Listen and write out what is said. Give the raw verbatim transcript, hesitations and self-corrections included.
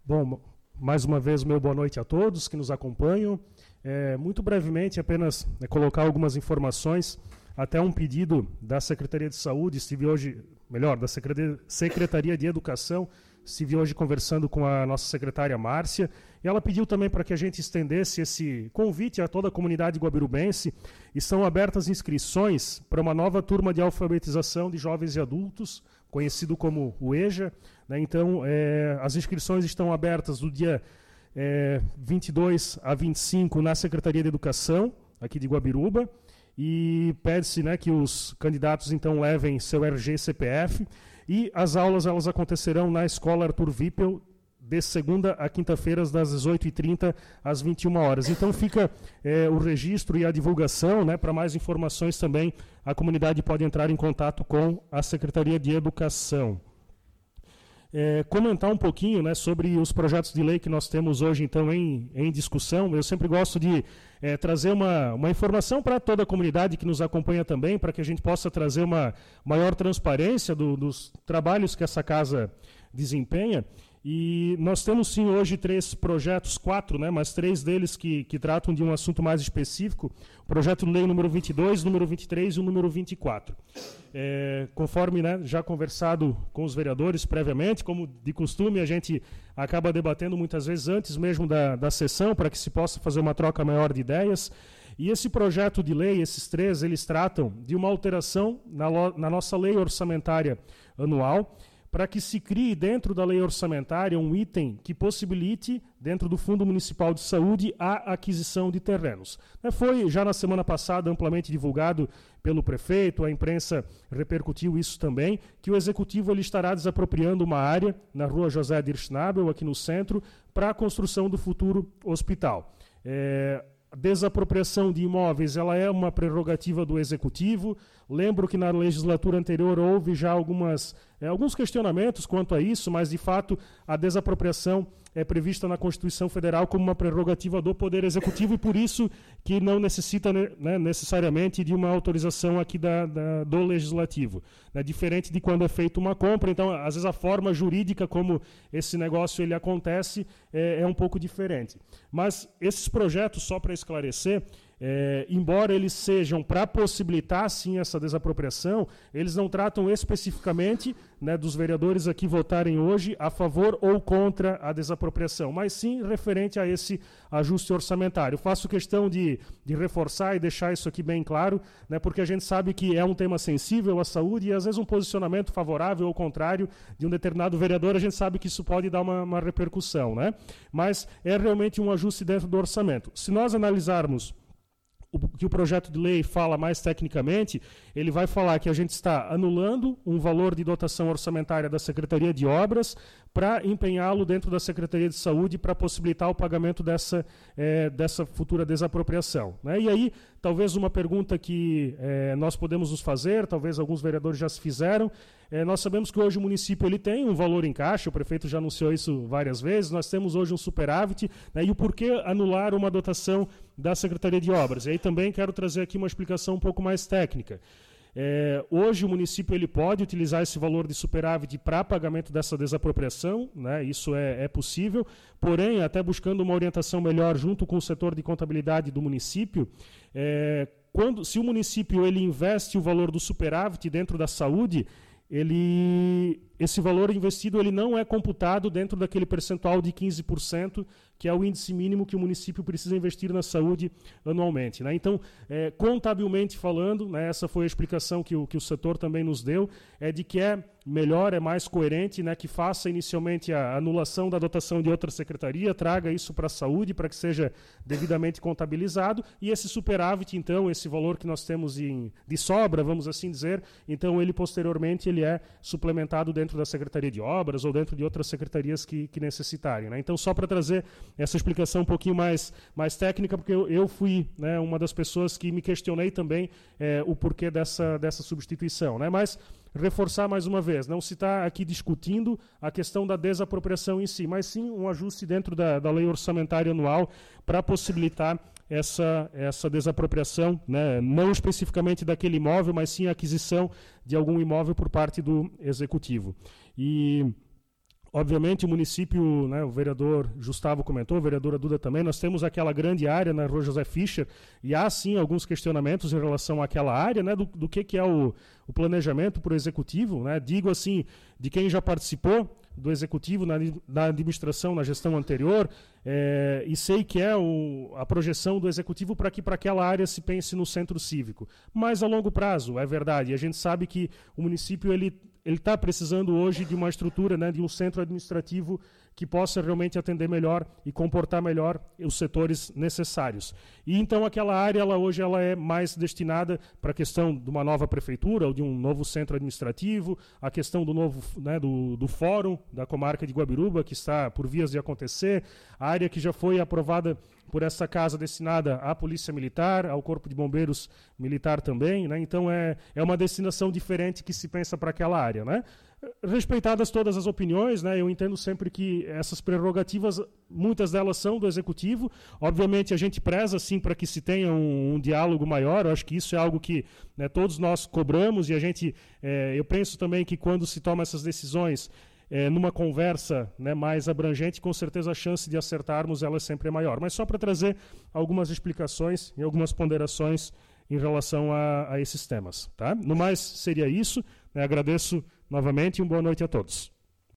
Bom, mais uma vez, meu boa noite a todos que nos acompanham. É, muito brevemente, apenas é, colocar algumas informações, até um pedido da Secretaria de Saúde, estive hoje, melhor, da Secretaria de Educação, estive hoje conversando com a nossa secretária Márcia, e ela pediu também para que a gente estendesse esse convite a toda a comunidade guabirubense. Estão abertas inscrições para uma nova turma de alfabetização de jovens e adultos, conhecido como o EJA. Né? Então, é, as inscrições estão abertas do dia é, vinte e dois a vinte e cinco na Secretaria de Educação, aqui de Guabiruba, e pede-se, né, que os candidatos então levem seu R G e C P F, e as aulas elas acontecerão na Escola Arthur Wippel, de segunda a quinta-feira, das dezoito e trinta às vinte e uma horas. Então fica é, o registro e a divulgação, né, para mais informações também, a comunidade pode entrar em contato com a Secretaria de Educação. É, comentar um pouquinho, né, sobre os projetos de lei que nós temos hoje então em, em discussão. Eu sempre gosto de é, trazer uma, uma informação para toda a comunidade que nos acompanha também, para que a gente possa trazer uma maior transparência do, dos trabalhos que essa casa desempenha. E nós temos sim hoje três projetos, quatro, né, mas três deles que, que tratam de um assunto mais específico. O projeto de lei número vinte e dois, número vinte e três e o número vinte e quatro. É, conforme, né, já conversado com os vereadores previamente, como de costume, a gente acaba debatendo muitas vezes antes mesmo da, da sessão, para que se possa fazer uma troca maior de ideias. E esse projeto de lei, esses três, eles tratam de uma alteração na, lo, na nossa lei orçamentária anual, para que se crie dentro da lei orçamentária um item que possibilite, dentro do Fundo Municipal de Saúde, a aquisição de terrenos. Foi já na semana passada amplamente divulgado pelo prefeito, a imprensa repercutiu isso também, que o Executivo ele estará desapropriando uma área na rua José Dirschnabel, aqui no centro, para a construção do futuro hospital. É, A desapropriação de imóveis ela é uma prerrogativa do Executivo. Lembro que na legislatura anterior houve já algumas, é, alguns questionamentos quanto a isso, mas, de fato, a desapropriação é prevista na Constituição Federal como uma prerrogativa do Poder Executivo e, por isso, que não necessita, né, necessariamente de uma autorização aqui da, da, do Legislativo. Né, diferente de quando é feita uma compra. Então, às vezes, a forma jurídica como esse negócio ele acontece é, é um pouco diferente. Mas esses projetos, só para esclarecer, é, embora eles sejam para possibilitar, sim, essa desapropriação, eles não tratam especificamente, né, dos vereadores aqui votarem hoje a favor ou contra a desapropriação, mas sim referente a esse ajuste orçamentário. Faço questão de, de reforçar e deixar isso aqui bem claro, né, porque a gente sabe que é um tema sensível à saúde e, às vezes, um posicionamento favorável ou contrário de um determinado vereador, a gente sabe que isso pode dar uma, uma repercussão, né? Mas é realmente um ajuste dentro do orçamento. Se nós analisarmos o que o projeto de lei fala mais tecnicamente, ele vai falar que a gente está anulando um valor de dotação orçamentária da Secretaria de Obras para empenhá-lo dentro da Secretaria de Saúde para possibilitar o pagamento dessa, é, dessa futura desapropriação. Né? E aí, talvez uma pergunta que é, nós podemos nos fazer, talvez alguns vereadores já se fizeram, é, nós sabemos que hoje o município ele tem um valor em caixa, o prefeito já anunciou isso várias vezes, nós temos hoje um superávit, né, e o porquê anular uma dotação da Secretaria de Obras? E aí também quero trazer aqui uma explicação um pouco mais técnica. É, hoje o município ele pode utilizar esse valor de superávit para pagamento dessa desapropriação, né, isso é, é possível, porém, até buscando uma orientação melhor junto com o setor de contabilidade do município, é, quando, se o município ele investe o valor do superávit dentro da saúde, ele, esse valor investido ele não é computado dentro daquele percentual de quinze por cento, que é o índice mínimo que o município precisa investir na saúde anualmente. Né? Então, é, contabilmente falando, né, essa foi a explicação que o, que o setor também nos deu, é de que é melhor, é mais coerente, né, que faça inicialmente a anulação da dotação de outra secretaria, traga isso para a saúde, para que seja devidamente contabilizado, e esse superávit, então, esse valor que nós temos em, de sobra, vamos assim dizer, então ele posteriormente ele é suplementado dentro da Secretaria de Obras ou dentro de outras secretarias que, que necessitarem. Né? Então, só para trazer essa explicação um pouquinho mais, mais técnica, porque eu, eu fui, né, uma das pessoas que me questionei também é, o porquê dessa, dessa substituição. Né? Mas reforçar mais uma vez, não se está aqui discutindo a questão da desapropriação em si, mas sim um ajuste dentro da, da lei orçamentária anual para possibilitar essa, essa desapropriação, né, não especificamente daquele imóvel, mas sim a aquisição de algum imóvel por parte do Executivo. E Obviamente, o município, né, o vereador Gustavo comentou, a vereadora Duda também, nós temos aquela grande área na Rua José Fischer, e há, sim, alguns questionamentos em relação àquela área, né, do, do que, que é o, o planejamento para o executivo. Né, digo assim, de quem já participou do executivo na, na administração, na gestão anterior, é, e sei que é o, a projeção do executivo para que para aquela área se pense no centro cívico. Mas a longo prazo, é verdade, e a gente sabe que o município ele ele está precisando hoje de uma estrutura, né, de um centro administrativo que possa realmente atender melhor e comportar melhor os setores necessários. E então aquela área, ela, hoje, ela é mais destinada para a questão de uma nova prefeitura ou de um novo centro administrativo, a questão do novo, né, do, do fórum da comarca de Guabiruba, que está por vias de acontecer, a área que já foi aprovada por essa casa destinada à Polícia Militar, ao Corpo de Bombeiros Militar também, né? Então é, é uma destinação diferente que se pensa para aquela área, né? Respeitadas todas as opiniões, né? Eu entendo sempre que essas prerrogativas, muitas delas são do Executivo. Obviamente a gente preza sim para que se tenha um, um diálogo maior. Eu acho que isso é algo que, né, todos nós cobramos, e a gente, é, eu penso também que quando se toma essas decisões, É, numa conversa, né, mais abrangente, com certeza a chance de acertarmos ela sempre é maior. Mas só para trazer algumas explicações e algumas ponderações em relação a, a esses temas. Tá? No mais, seria isso. Né, agradeço novamente e uma boa noite a todos.